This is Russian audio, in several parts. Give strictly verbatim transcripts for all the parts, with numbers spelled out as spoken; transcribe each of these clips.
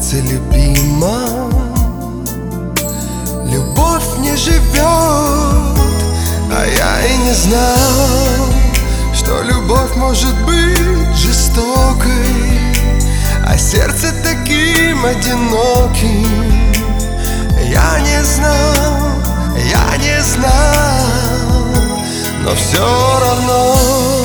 сердце любимом любовь не живет, а я и не знал, что любовь может быть жестокой, а сердце таким одиноким. Я не знал, я не знал, но все равно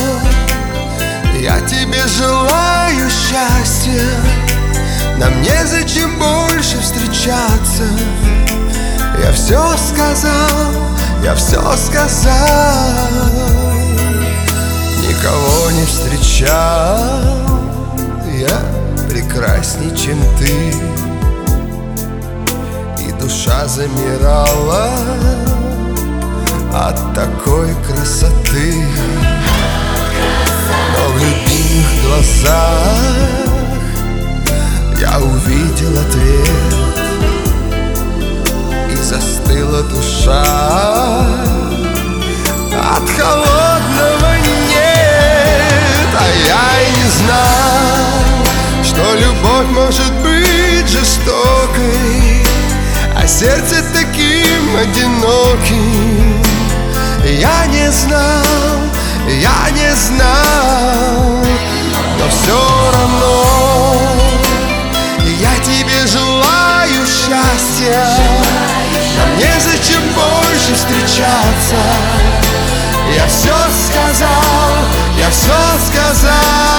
я тебе желаю счастья. Нам незачем больше встречаться. Я все сказал, я все сказал. Никого не встречал я прекрасней, чем ты, и душа замирала от такой красоты. Но в любимых глазах я увидел ответ, и застыла душа от холодного нет. А я и не знал, что любовь может быть жестокой, а сердце таким одиноким. Я не знал, я не знал, но все равно я тебе желаю счастья. Нам незачем больше встречаться. Я все сказал, я все сказал.